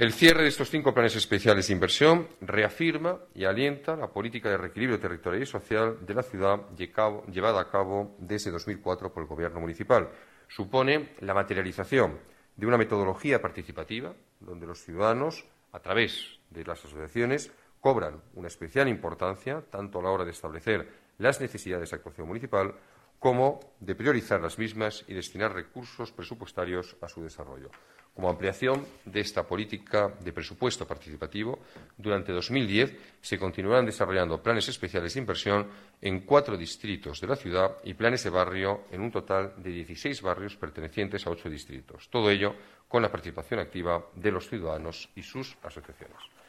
El cierre de estos 5 planes especiales de inversión reafirma y alienta la política de reequilibrio territorial y social de la ciudad llevada a cabo desde 2004 por el Gobierno municipal. Supone la materialización de una metodología participativa donde los ciudadanos, a través de las asociaciones, cobran una especial importancia tanto a la hora de establecer las necesidades de actuación municipal como de priorizar las mismas y destinar recursos presupuestarios a su desarrollo. Como ampliación de esta política de presupuesto participativo, durante 2010 se continuarán desarrollando planes especiales de inversión en 4 distritos de la ciudad y planes de barrio en un total de 16 barrios pertenecientes a 8 distritos. Todo ello con la participación activa de los ciudadanos y sus asociaciones.